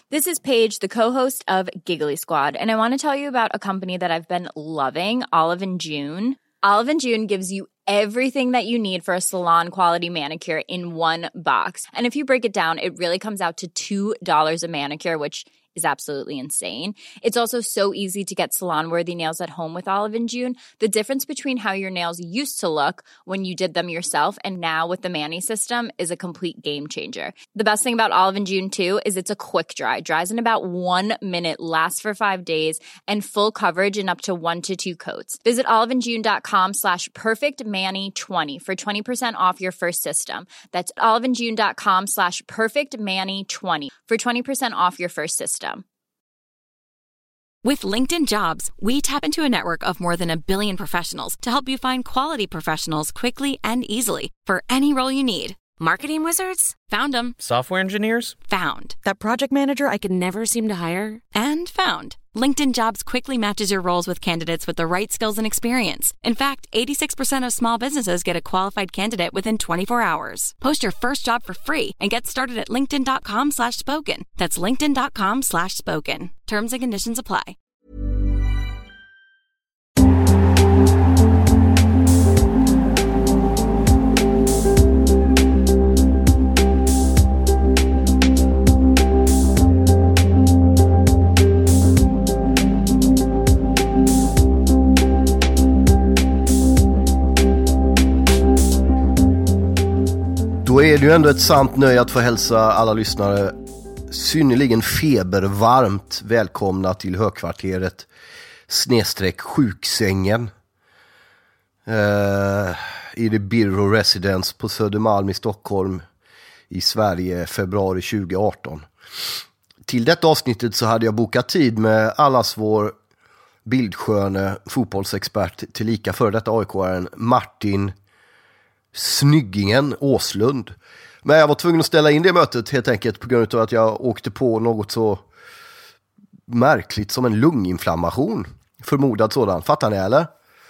This is Paige, the co-host of Giggly Squad, and I want to tell you about a company that I've been loving, Olive & June. Olive & June gives you everything that you need for a salon-quality manicure in one box. And if you break it down, it really comes out to $2 a manicure, which is absolutely insane. It's also so easy to get salon-worthy nails at home with Olive & June. The difference between how your nails used to look when you did them yourself and now with the Mani system is a complete game changer. The best thing about Olive & June, too, is it's a quick dry. Dries in about 1 minute, lasts for 5 days, and full coverage in up to 1 to 2 coats. Visit oliveandjune.com/perfectmani20 for 20% off your first system. That's oliveandjune.com/perfectmani20 for 20% off your first system. With LinkedIn Jobs, we tap into a network of more than 1 billion professionals to help you find quality professionals quickly and easily for any role you need. Marketing wizards? Found them. Software engineers? Found. That project manager I could never seem to hire? And found. LinkedIn Jobs quickly matches your roles with candidates with the right skills and experience. In fact, 86% of small businesses get a qualified candidate within 24 hours. Post your first job for free and get started at linkedin.com/spoken. That's linkedin.com/spoken. Terms and conditions apply. Då är det ju ändå ett sant nöje att få hälsa alla lyssnare synnerligen febervarmt välkomna till högkvarteret /sjuksängen i det Birro Residence på Södermalm i Stockholm i Sverige februari 2018. Till detta avsnittet så hade jag bokat tid med allas vår bildsköne fotbollsexpert tillika för detta AIK-aren Martin Snyggingen Åslund. Men jag var tvungen att ställa in det mötet helt enkelt på grund av att jag åkte på något så märkligt som en lunginflammation. Förmodad sådan. Fattar ni eller?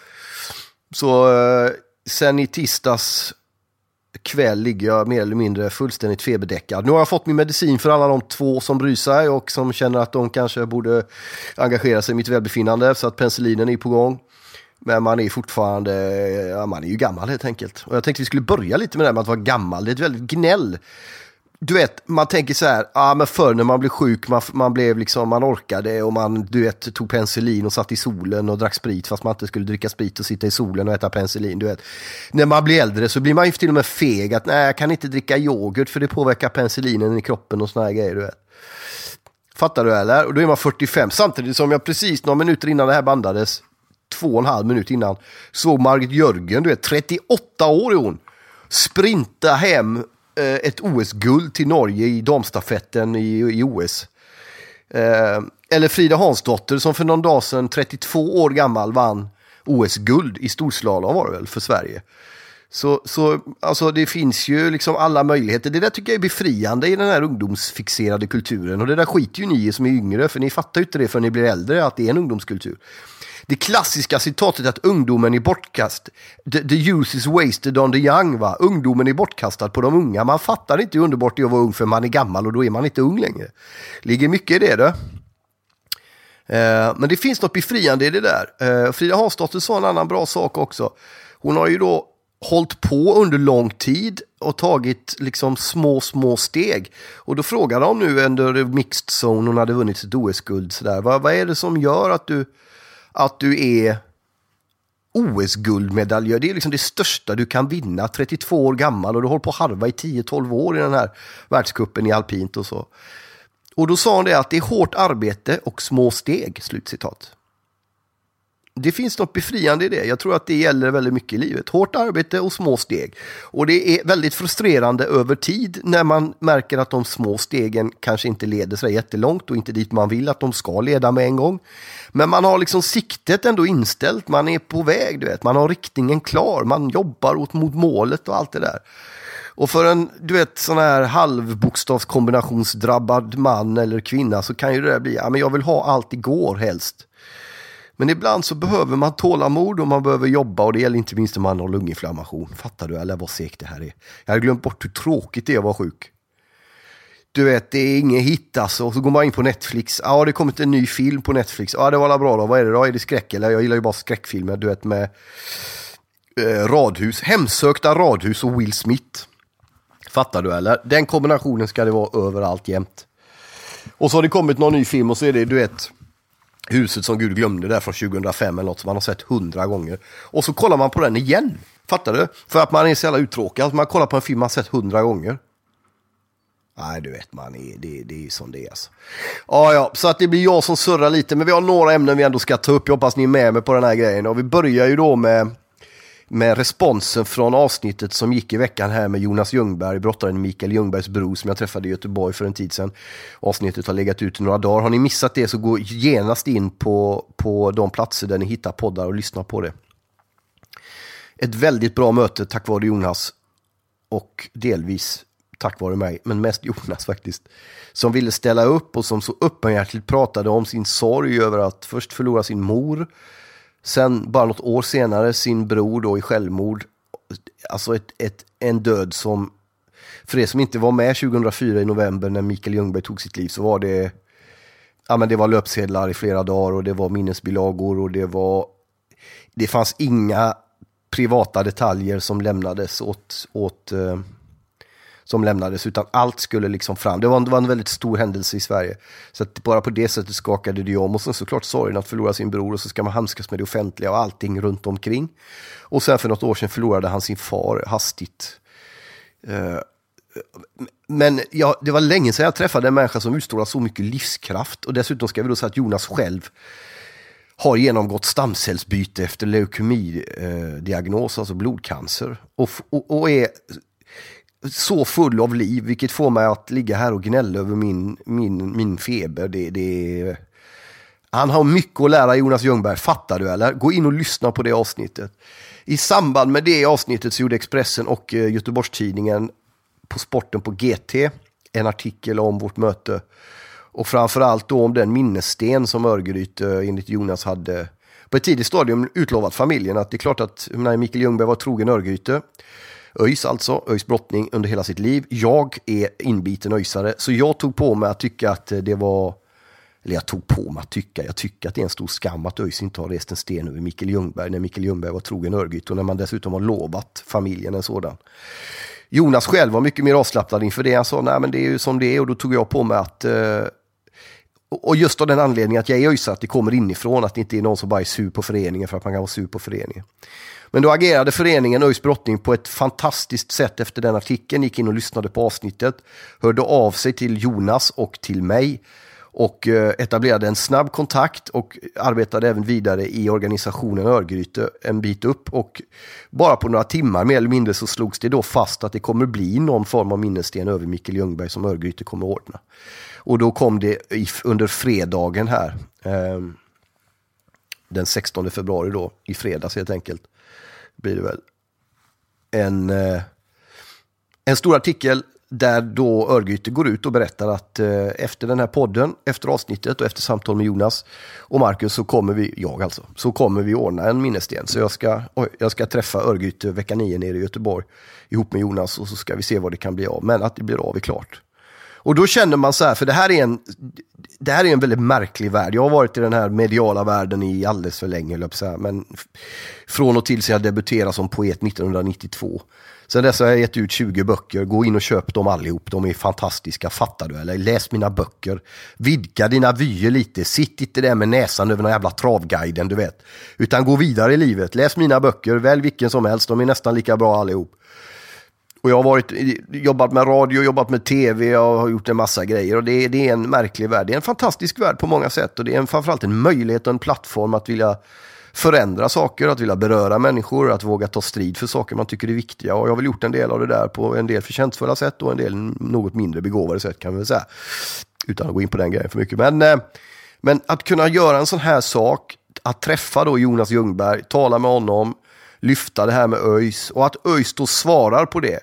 Så sen i tisdags kväll ligger jag mer eller mindre fullständigt feberdäckad. Nu har jag fått min medicin för alla de 2 som bryr sig och som känner att de kanske borde engagera sig i mitt välbefinnande, så att penicillinen är på gång. Men man är fortfarande, ja, man är ju gammal helt enkelt. Och jag tänkte vi skulle börja lite med det med att vara gammal. Det är ett väldigt gnäll. Du vet, man tänker så här, ja men förr när man blev sjuk, man blev liksom, man orkade och man, du vet, tog penicillin och satt i solen och drack sprit fast man inte skulle dricka sprit och sitta i solen och äta penicillin, du vet. När man blir äldre så blir man ju till och med feg att nej, jag kan inte dricka yoghurt för det påverkar penicillinen i kroppen och såna här grejer, du vet. Fattar du eller? Och då är man 45, samtidigt som jag precis några minuter innan det här bandades, 2,5 minut innan, såg Margit Jörgen, du vet, 38 år är hon, sprinta hem ett OS-guld till Norge i damstafetten i OS. Eller Frida Hansdotter som för någon dag sedan, 32 år gammal, vann OS-guld i storslalom var det väl för Sverige. Så alltså det finns ju liksom alla möjligheter. Det där tycker jag är befriande i den här ungdomsfixerade kulturen. Och det där skiter ju ni som är yngre, för ni fattar ju inte det för ni blir äldre att det är en ungdomskultur. Det klassiska citatet att ungdomen är bortkast. The youth is wasted on the young, va? Ungdomen är bortkastad på de unga. Man fattar inte hur underbart det är att vara ung för man är gammal och då är man inte ung längre. Ligger mycket i det då. Men det finns något befriande i det där. Frida Hansdotter sa en annan bra sak också. Hon har ju då hållit på under lång tid och tagit liksom små steg. Och då frågade hon nu under mixed zone, hon hade vunnit ett OS-guld sådär. Vad är det som gör att du är OS-guldmedaljör? Det är liksom det största du kan vinna, 32 år gammal, och du håller på att harva i 10-12 år i den här världscupen i alpint och så. Och då sa hon det att det är hårt arbete och små steg, slutcitat. Det finns något befriande i det. Jag tror att det gäller väldigt mycket i livet. Hårt arbete och små steg. Och det är väldigt frustrerande över tid när man märker att de små stegen kanske inte leder sig jättelångt och inte dit man vill att de ska leda med en gång. Men man har liksom siktet ändå inställt. Man är på väg, du vet. Man har riktningen klar. Man jobbar mot målet och allt det där. Och för en, du vet, sån här halvbokstavskombinationsdrabbad man eller kvinna så kan ju det där bli, ja men jag vill ha allt igår helst. Men ibland så behöver man tålamod och man behöver jobba, och det gäller inte minst om man har lunginflammation. Fattar du eller vad segt det här är? Jag hade glömt bort hur tråkigt det är att vara sjuk. Du vet, det är inget hit alltså. Och så går man in på Netflix. Ja, det har kommit en ny film på Netflix. Ja, det var alla bra då. Vad är det då? Är det skräck eller? Jag gillar ju bara skräckfilmer, du vet, med radhus. Hemsökta radhus och Will Smith. Fattar du eller? Den kombinationen ska det vara överallt jämt. Och så har det kommit någon ny film och så är det, du vet, Huset som Gud glömde där från 2005 eller något som man har sett 100 gånger. Och så kollar man på den igen. Fattar du? För att man är så jävla uttråkad. Man kollar på en film man har sett 100 gånger. Nej, du vet, det är ju som det är alltså. Ja, så att det blir jag som surrar lite. Men vi har några ämnen vi ändå ska ta upp. Jag hoppas ni är med mig på den här grejen. Och vi börjar ju då med responsen från avsnittet som gick i veckan här med Jonas Ljungberg, brottaren Mikael Ljungbergs bror som jag träffade i Göteborg för en tid sedan. Avsnittet har legat ut i några dagar. Har ni missat det så gå genast in på de platser där ni hittar poddar och lyssna på det. Ett väldigt bra möte tack vare Jonas och delvis tack vare mig, men mest Jonas faktiskt, som ville ställa upp och som så öppenhjärtigt pratade om sin sorg över att först förlora sin mor, sen bara något år senare sin bror då i självmord. Alltså en död som, för er som inte var med 2004 i november när Mikael Ljungberg tog sitt liv, så var det, ja men det var löpsedlar i flera dagar och det var minnesbilagor och det fanns inga privata detaljer som lämnades utan allt skulle liksom fram. Det var en väldigt stor händelse i Sverige. Så att bara på det sättet skakade det om. Och sen såklart sorgen att förlora sin bror och så ska man handskas med det offentliga och allting runt omkring. Och sen för något år sedan förlorade han sin far hastigt. Men ja, det var länge sedan jag träffade en människa som utstrålar så mycket livskraft. Och dessutom ska vi då säga att Jonas själv har genomgått stamcellsbyte efter leukemidiagnos, alltså blodcancer. Och är så full av liv, vilket får mig att ligga här och gnälla över min feber. Han har mycket att lära Jonas Ljungberg, fattar du eller? Gå in och lyssna på det avsnittet. I samband med det avsnittet så gjorde Expressen och Göteborgstidningen på sporten på GT en artikel om vårt möte. Och framförallt då om den minnessten som Örgryte enligt Jonas hade på ett tidigt stadium utlovat familjen. Att det är klart att när Mikael Ljungberg var trogen Örgryte, ÖIS alltså, ÖIS brottning under hela sitt liv. Jag är inbiten ÖISare, så jag tog på mig att tycka att det var, eller jag tycker att det är en stor skam att ÖIS inte har rest en sten över Mikael Ljungberg när Mikael Ljungberg var trogen Örgryte och när man dessutom har lovat familjen en sådan. Jonas själv var mycket mer avslappnad inför det. Han sa, nej men det är ju som det är, och då tog jag på mig att och just av den anledningen att jag är ÖISare, att det kommer inifrån, att det inte är någon som bara är sur på föreningen för att man kan vara sur på föreningen. Men då agerade föreningen ÖIS brottning på ett fantastiskt sätt efter den artikeln, gick in och lyssnade på avsnittet, hörde av sig till Jonas och till mig och etablerade en snabb kontakt och arbetade även vidare i organisationen Örgryte en bit upp, och bara på några timmar mer eller mindre så slogs det då fast att det kommer bli någon form av minnessten över Mikael Ljungberg som Örgryte kommer att ordna. Och då kom det under fredagen här, den 16 februari då, i fredags helt enkelt, blir det väl en stor artikel där då Örgryte går ut och berättar att efter den här podden, efter avsnittet och efter samtal med Jonas och Marcus så kommer vi ordna en minnessten. Så jag ska träffa Örgryte vecka 9 nere i Göteborg ihop med Jonas och så ska vi se vad det kan bli av. Men att det blir av är klart. Och då känner man så här, för det här är en väldigt märklig värld. Jag har varit i den här mediala världen i alldeles för länge, men från och till så jag debuterade som poet 1992. Sen dess har jag gett ut 20 böcker. Gå in och köp dem allihop. De är fantastiska, fattar du? Eller läs mina böcker. Vidga dina vyer lite. Sitt inte där med näsan över någon jävla travguiden, du vet. Utan gå vidare i livet. Läs mina böcker. Välj vilken som helst. De är nästan lika bra allihop. Och jag har jobbat med radio, jobbat med tv, jag har gjort en massa grejer. Och det är en märklig värld. Det är en fantastisk värld på många sätt. Och det är framförallt en möjlighet och en plattform att vilja förändra saker, att vilja beröra människor, att våga ta strid för saker man tycker är viktiga. Och jag har väl gjort en del av det där på en del förtjänstfulla sätt och en del något mindre begåvade sätt, kan vi väl säga. Utan att gå in på den grejen för mycket. Men att kunna göra en sån här sak, att träffa då Jonas Ljungberg, tala med honom, lyfta det här med ÖIS, och att ÖIS då svarar på det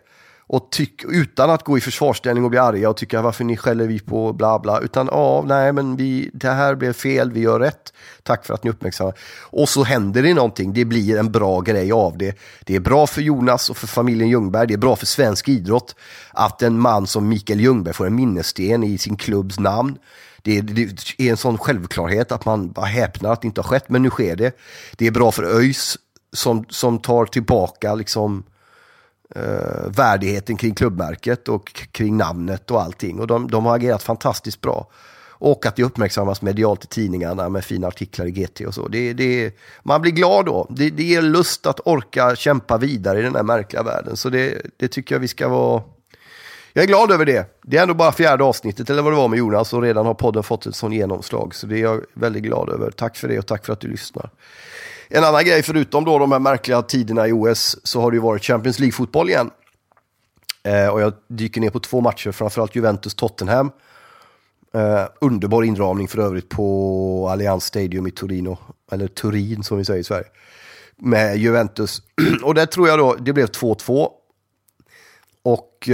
Och utan att gå i försvarsställning och bli arga och tycka varför ni skäller vi på bla bla, utan nej men det här blev fel, vi gör rätt, tack för att ni uppmärksammar. Och så händer det någonting, det blir en bra grej av det. Det är bra för Jonas och för familjen Ljungberg, det är bra för svensk idrott att en man som Mikael Ljungberg får en minnessten i sin klubbs namn. Det är en sån självklarhet att man bara häpnar att det inte har skett, men nu sker det. Det är bra för ÖIS som tar tillbaka liksom värdigheten kring klubbmärket och kring namnet och allting, och de har agerat fantastiskt bra, och att det uppmärksammas medialt i tidningarna med fina artiklar i GT och så, man blir glad då, det ger lust att orka kämpa vidare i den här märkliga världen, så det tycker jag vi ska vara. Jag är glad över det. Det är ändå bara 4:e avsnittet eller vad det var med Jonas, och redan har podden fått ett sån genomslag, så det är jag väldigt glad över. Tack för det och tack för att du lyssnar. En annan grej, förutom då de här märkliga tiderna i OS, så har det ju varit Champions League-fotboll igen. Och jag dyker ner på 2 matcher, framförallt Juventus-Tottenham. Underbar inramning för övrigt på Allianz Stadium i Torino, eller Turin som vi säger i Sverige, med Juventus. Och där tror jag då, det blev 2-2. Och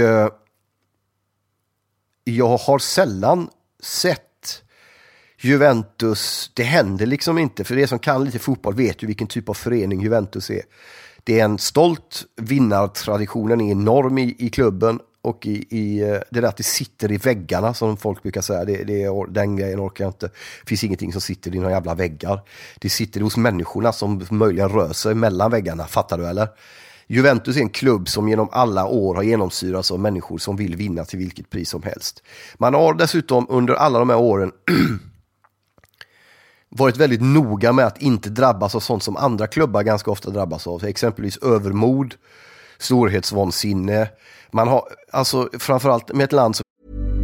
jag har sällan sett Juventus, det händer liksom inte, för det som kan lite fotboll vet ju vilken typ av förening Juventus är. Det är en stolt vinnartraditionen är enorm i klubben, och i det där att det sitter i väggarna som folk brukar säga, den grejen orkar jag inte. Det finns ingenting som sitter i några jävla väggar. Det sitter hos människorna som möjligen rör sig mellan väggarna, fattar du eller? Juventus är en klubb som genom alla år har genomsyrats av människor som vill vinna till vilket pris som helst. Man har dessutom under alla de här åren varit väldigt noga med att inte drabbas av sånt som andra klubbar ganska ofta drabbas av. Exempelvis övermod, storhetsvansinne. Man har, alltså framförallt med ett land som...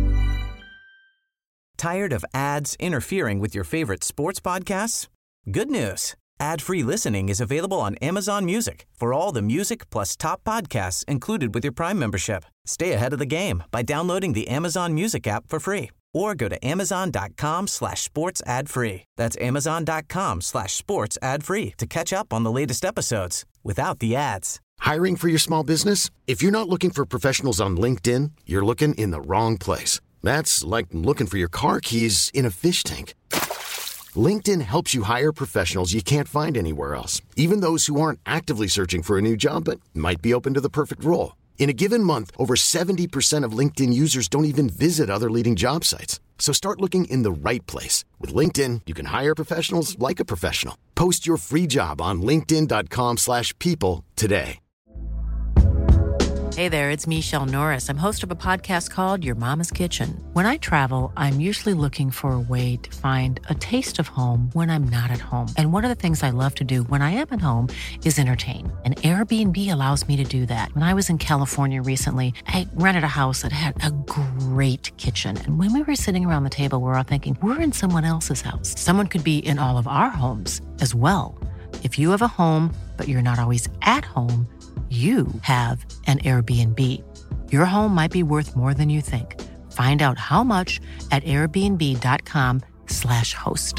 Tired of ads interfering with your favorite sports podcasts? Good news. Ad-free listening is available on Amazon Music for all the music plus top podcasts included with your Prime membership. Stay ahead of the game by downloading the Amazon Music app for free or go to amazon.com/sports ad free. That's amazon.com/sports ad free to catch up on the latest episodes without the ads. Hiring for your small business? If you're not looking for professionals on LinkedIn, you're looking in the wrong place. That's like looking for your car keys in a fish tank. LinkedIn helps you hire professionals you can't find anywhere else, even those who aren't actively searching for a new job but might be open to the perfect role. In a given month, over 70% of LinkedIn users don't even visit other leading job sites. So start looking in the right place. With LinkedIn, you can hire professionals like a professional. Post your free job on linkedin.com/people today. Hey there, it's Michelle Norris. I'm host of a podcast called Your Mama's Kitchen. When I travel, I'm usually looking for a way to find a taste of home when I'm not at home. And one of the things I love to do when I am at home is entertain. And Airbnb allows me to do that. When I was in California recently, I rented a house that had a great kitchen. And when we were sitting around the table, we were all thinking, we're in someone else's house. Someone could be in all of our homes as well. If you have a home, but you're not always at home, you have an Airbnb. Your home might be worth more than you think. Find out how much at airbnb.com/host.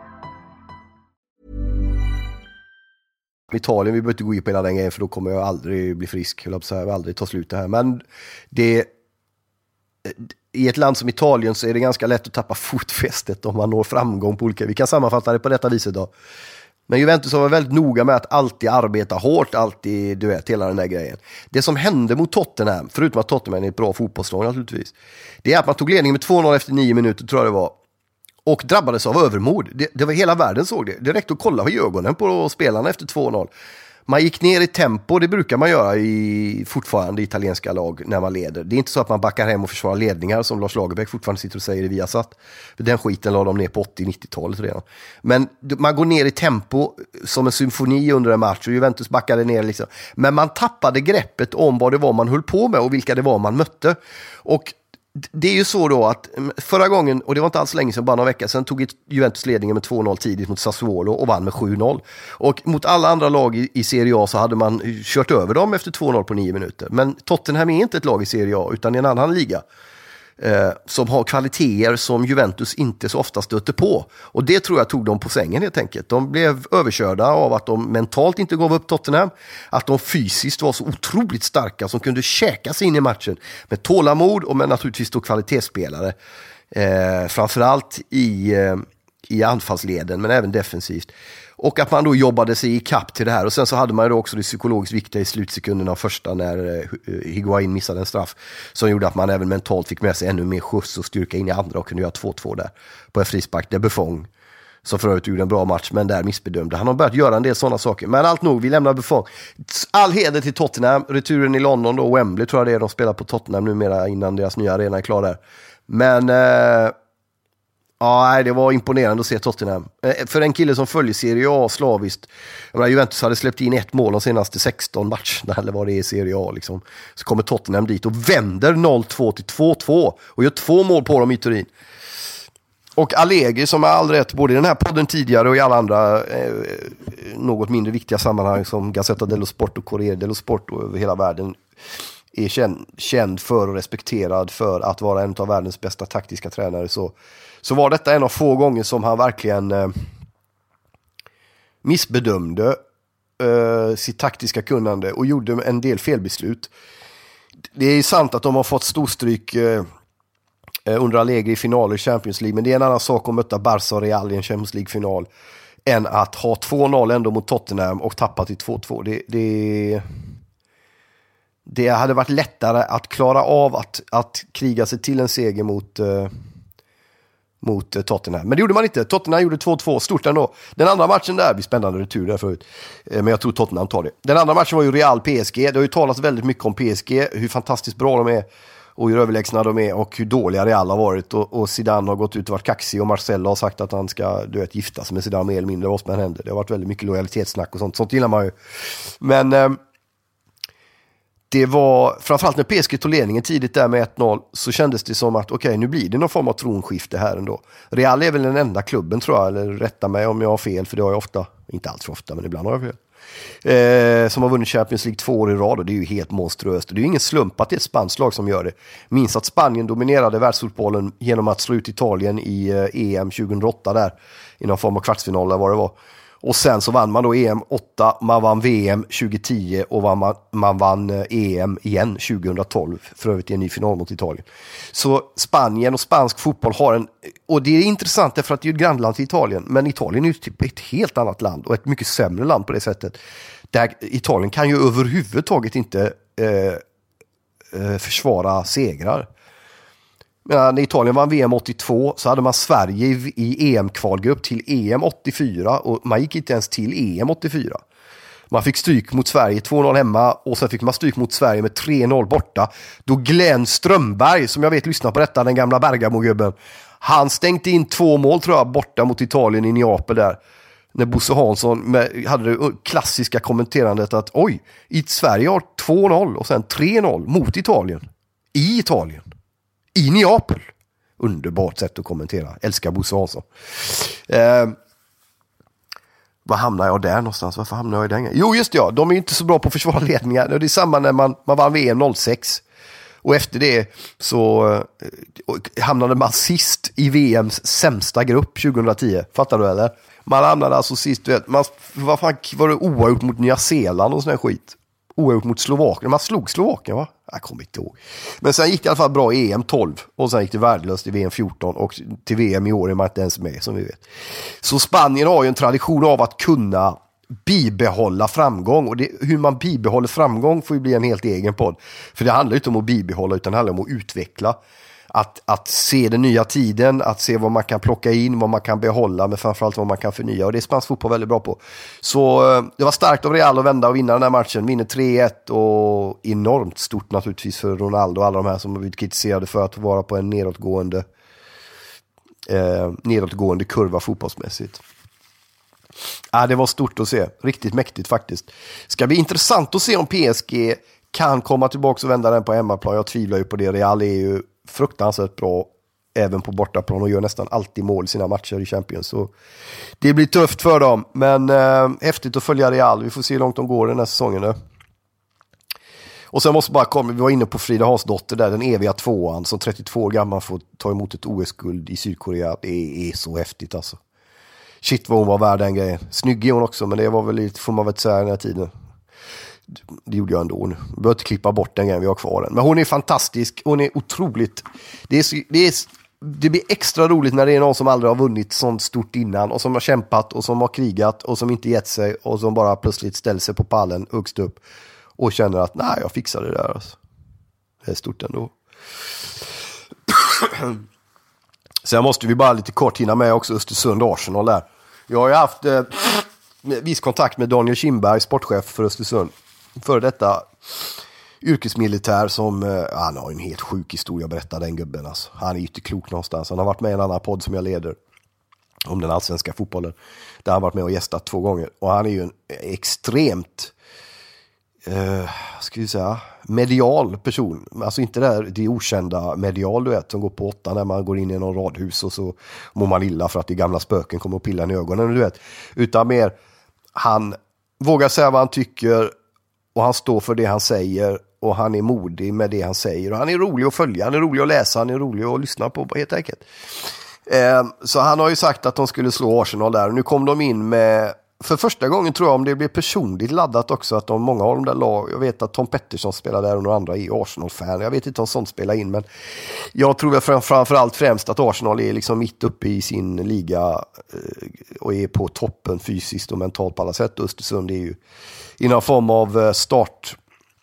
Italien, vi behöver inte gå in på hela den grejen för då kommer jag aldrig bli frisk. Jag vill aldrig ta slut det här. Men i ett land som Italien så är det ganska lätt att tappa fotfästet om man når framgång på olika... Vi kan sammanfatta det på detta viset då. Men Juventus har varit väldigt noga med att alltid arbeta hårt, alltid, du vet, hela den där grejen. Det som hände mot Tottenham, förutom att Tottenham är ett bra fotbollslag naturligtvis, det är att man tog ledningen med 2-0 efter 9 minuter, tror jag det var, och drabbades av övermod. Det var hela världen såg det. Det räckte att kolla i ögonen på spelarna efter 2-0. Man gick ner i tempo, det brukar man göra fortfarande i italienska lag när man leder. Det är inte så att man backar hem och försvarar ledningar som Lars Lagerbäck fortfarande sitter och säger i Viasat. För den skiten la de ner på 80-90-talet redan. Men man går ner i tempo som en symfoni under en match och Juventus backade ner liksom. Men man tappade greppet om vad det var man höll på med och vilka det var man mötte. Och det är ju så då att förra gången, och det var inte alls länge sedan, bara några veckor sedan, tog Juventus ledningen med 2-0 tidigt mot Sassuolo och vann med 7-0. Och mot alla andra lag i Serie A så hade man kört över dem efter 2-0 på 9 minuter. Men Tottenham är inte ett lag i Serie A utan i en annan liga. som har kvaliteter som Juventus inte så ofta stöter på. Och det tror jag tog dem på sängen helt enkelt. De blev överkörda av att de mentalt inte gav upp Tottenham, att de fysiskt var så otroligt starka som kunde käka sig in i matchen med tålamod och med naturligtvis då kvalitetsspelare. Framförallt i anfallsleden men även defensivt. Och att man då jobbade sig i kapp till det här. Och sen så hade man ju då också det psykologiskt viktiga i slutsekunderna första när Higuain missade en straff. Som gjorde att man även mentalt fick med sig ännu mer skjuts och styrka in i andra och kunde göra 2-2 där. På en frispark där Buffon, som för övrigt gjorde en bra match men där missbedömde. Han har börjat göra en del sådana saker. Men allt nog, vi lämnar Buffon. All heder till Tottenham. Returen i London då, Wembley tror jag det är. De spelar på Tottenham numera innan deras nya arena är klar där. Men... ja, det var imponerande att se Tottenham. För en kille som följer Serie A slaviskt. Jag menar, Juventus hade släppt in 1 mål de senaste 16 matcherna, eller vad det är i Serie A liksom. Så kommer Tottenham dit och vänder 0-2 till 2-2 och gör 2 mål på dem i Turin. Och Allegri, som är all rätt både i den här podden tidigare och i alla andra något mindre viktiga sammanhang som Gazzetta dello Sport och Corriere dello Sport och över hela världen, är känd för och respekterad för att vara en av världens bästa taktiska tränare, så var detta en av få gånger som han verkligen missbedömde sitt taktiska kunnande och gjorde en del felbeslut. Det är sant att de har fått storstryk under Allegri i finaler i Champions League, men det är en annan sak att möta Barca och Real i en Champions League-final än att ha 2-0 ändå mot Tottenham och tappa till 2-2. Det hade varit lättare att klara av att kriga sig till en seger mot Tottenham. Men det gjorde man inte. Tottenham gjorde 2-2, stort ändå. Den andra matchen där, blir spännande retur där förut. Men jag tror Tottenham tar det. Den andra matchen var ju Real-PSG. Det har ju talats väldigt mycket om PSG, hur fantastiskt bra de är och hur överlägsna de är och hur dåliga Real har varit. Och Zidane har gått ut och varit kaxig och Marcelo har sagt att han ska gifta sig med Zidane mer eller mindre vad som än händer. Det har varit väldigt mycket lojalitetssnack och sånt. Sånt gillar man ju. Men... det var, framförallt när PSG tog ledningen tidigt där med 1-0 så kändes det som att okej, nu blir det någon form av tronskifte här ändå. Real är väl den enda klubben tror jag, eller rätta mig om jag har fel, för det har jag ofta, inte allt för ofta men ibland har jag fel, som har vunnit Champions League 2 år i rad och det är ju helt monstruöst. Det är ju ingen slump att det är ett spanskt lag som gör det. Minns att Spanien dominerade världsfotbollen genom att slå ut Italien i EM 2008 där, i någon form av kvartsfinal där vad det var. Och sen så vann man då EM 8, man vann VM 2010 och man vann EM igen 2012, för övrigt i en ny final mot Italien. Så Spanien och spansk fotboll har en, och det är intressant därför att det är ett grannland till Italien, men Italien är ju typ ett helt annat land och ett mycket sämre land på det sättet. Där Italien kan ju överhuvudtaget inte försvara segrar. När Italien vann VM 82 så hade man Sverige i EM-kvalgrupp till EM 84 och man gick inte ens till EM 84. Man fick stryk mot Sverige 2-0 hemma och sen fick man stryk mot Sverige med 3-0 borta. Då Glenn Strömberg, som jag vet lyssnar på detta, den gamla Bergamo-gubben, han stängde in 2 mål tror jag borta mot Italien i Neapel där. När Bosse Hansson hade det klassiska kommenterandet att oj, Sverige har 2-0 och sen 3-0 mot Italien. I Italien. I Neapel. Underbart sätt att kommentera. Älskar Bosse Hansson. Vad hamnar jag där någonstans? Varför hamnar jag i den? Jo, just det, ja. De är inte så bra på att försvara ledningar. Det är samma när man vann VM 06. Och efter det så hamnade man sist i VMs sämsta grupp 2010. Fattar du eller? Man hamnade alltså sist, vet, vad fan var det oavgjort mot Nya Zeeland och sån här skit? Oavgjort mot Slovakien. Man slog Slovakien, va? Jag kommer inte ihåg. Men sen gick det i alla fall bra i EM 12. Och sen gick det värdelöst i VM 14. Och till VM i år är man inte ens med, som vi vet. Så Spanien har ju en tradition av att kunna bibehålla framgång. Och hur man bibehåller framgång får ju bli en helt egen podd. För det handlar inte om att bibehålla, utan det handlar om att utveckla. Att se den nya tiden, att se vad man kan plocka in, vad man kan behålla, men framförallt vad man kan förnya. Och det är spansk fotboll väldigt bra på. Så det var starkt av Real att vända och vinna den här matchen. Vinner 3-1 och enormt stort naturligtvis för Ronaldo och alla de här som har blivit kritiserade för att vara på en nedåtgående kurva fotbollsmässigt. Det var stort att se. Riktigt mäktigt faktiskt. Ska bli intressant att se om PSG kan komma tillbaka och vända den på hemmaplan. Jag tvivlar ju på det. Real är ju fruktansvärt bra även på bortaplan och gör nästan alltid mål i sina matcher i Champions. Så det blir tufft för dem. Men häftigt att följa Real. Vi får se hur långt de går den här säsongen nu. Och sen måste bara komma, vi var inne på Frida Hansdotter där, den eviga tvåan som 32 år gammal får ta emot ett OS-guld i Sydkorea. Det är så häftigt alltså. Shit vad hon var värd den grejen. Snygg är hon också, men det var väl lite, får man väl säga den här tiden. Det gjorde jag ändå nu. Vi behöver inte klippa bort den grejen, vi har kvar den. Men hon är fantastisk, hon är otroligt. Det blir extra roligt när det är någon som aldrig har vunnit sånt stort innan och som har kämpat och som har krigat och som inte gett sig och som bara plötsligt ställer sig på pallen högst upp och känner att nej, jag fixar det där alltså. Det är stort ändå. Sen måste vi bara lite kort hinna med också Östersund Arsenal där. Jag har ju haft viss kontakt med Daniel Kindberg, sportchef för Östersund. För detta yrkesmilitär som, han har en helt sjuk historia att berätta, den gubben alltså. Han är ju inte klok någonstans. Han har varit med i en annan podd som jag leder om den allsvenska fotbollen. Där han varit med och gästat 2 gånger. Och han är ju en extremt ska vi säga, medial person. Alltså inte det okända medial, du vet, som går på 8 när man går in i någon radhus och så mår man illa för att det gamla spöken kommer och pillar i ögonen, du vet. Utan mer, han vågar säga vad han tycker och han står för det han säger och han är modig med det han säger och han är rolig att följa, han är rolig att läsa, han är rolig att lyssna på helt enkelt. Så han har ju sagt att de skulle slå Arsenal där och nu kom de in med, för första gången tror jag, om det blir personligt laddat också, att många av de där lag, jag vet att Tom Pettersson spelar där och några andra är Arsenal-fan, jag vet inte om sånt spelar in, men jag tror väl framförallt främst att Arsenal är liksom mitt uppe i sin liga och är på toppen fysiskt och mentalt på alla sätt. Östersund är ju i någon form av start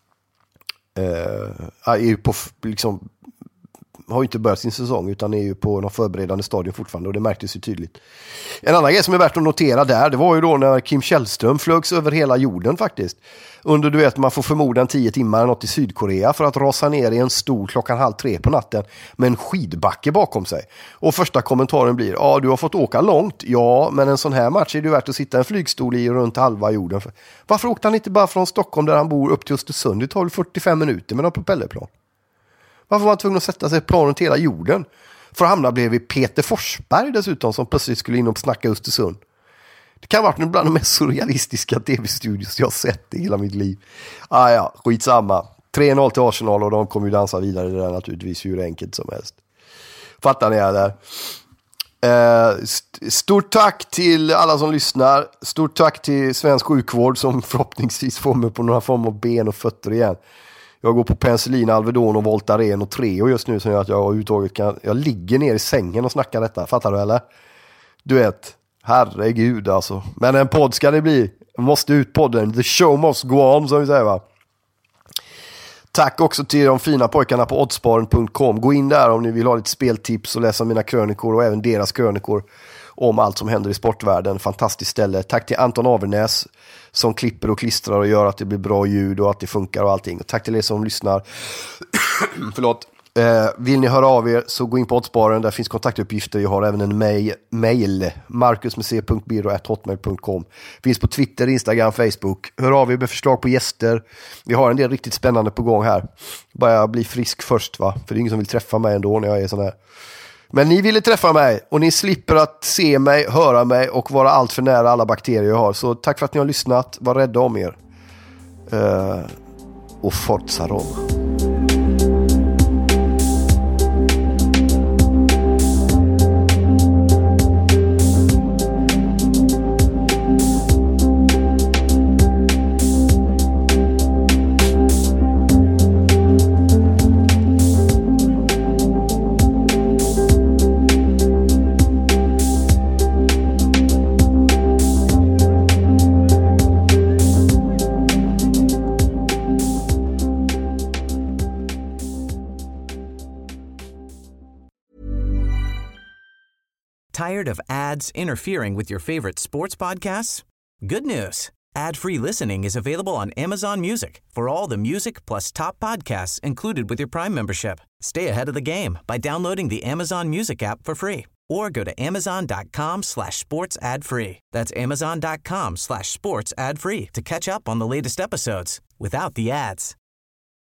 är ju på liksom, har ju inte börjat sin säsong utan är ju på någon förberedande stadion fortfarande och det märktes ju tydligt. En annan grej som är värt att notera där, det var ju då när Kim Källström flögs över hela jorden faktiskt. Under, du vet, man får förmoda 10 timmar något i Sydkorea för att rasa ner i en stol 2:30 på natten med en skidbacke bakom sig. Och första kommentaren blir, ja du har fått åka långt, ja men en sån här match är det värt att sitta en flygstol i runt halva jorden. Varför åkte han inte bara från Stockholm där han bor upp till Östersund? Det tar 45 minuter med någon propellerplan. Varför var han tvungen att sätta sig på runt hela jorden? För att hamna bredvid Peter Forsberg dessutom som plötsligt skulle in och snacka Östersund. Det kan ha varit bland de mest surrealistiska tv-studios jag har sett i hela mitt liv. Ja, skitsamma. 3-0 till Arsenal och de kommer ju dansa vidare där naturligtvis hur enkelt som helst. Fattar ni det där? Stort tack till alla som lyssnar. Stort tack till svensk sjukvård som förhoppningsvis får mig på några form av ben och fötter igen. Jag går på penicillin, Alvedon och Voltaren och Treo just nu så att jag överhuvudtaget kan... Jag ligger ner i sängen och snackar detta. Fattar du eller? Du vet, herregud alltså. Men en podd ska det bli. Måste ut podden. The show must go on, som vi säger va. Tack också till de fina pojkarna på oddsparen.com. Gå in där om ni vill ha lite speltips och läsa mina krönikor och även deras krönikor om allt som händer i sportvärlden. Fantastiskt ställe. Tack till Anton Avernäs som klipper och klistrar och gör att det blir bra ljud och att det funkar och allting. Och tack till er som lyssnar. Förlåt. Vill ni höra av er så gå in på Oddsparen. Där finns kontaktuppgifter. Jag har även en mail. marcus.hotmail.com. Finns på Twitter, Instagram, Facebook. Hör av er med förslag på gäster. Vi har en del riktigt spännande på gång här. Bara bli frisk först va. För det är ingen som vill träffa mig ändå när jag är sån här. Men ni ville träffa mig och ni slipper att se mig, höra mig och vara allt för nära alla bakterier jag har. Så tack för att ni har lyssnat. Var rädda om er. Och Forza Roma. Tired of ads interfering with your favorite sports podcasts? Good news. Ad-free listening is available on Amazon Music for all the music plus top podcasts included with your Prime membership. Stay ahead of the game by downloading the Amazon Music app for free or go to amazon.com/sports ad free. That's amazon.com/sports ad free to catch up on the latest episodes without the ads.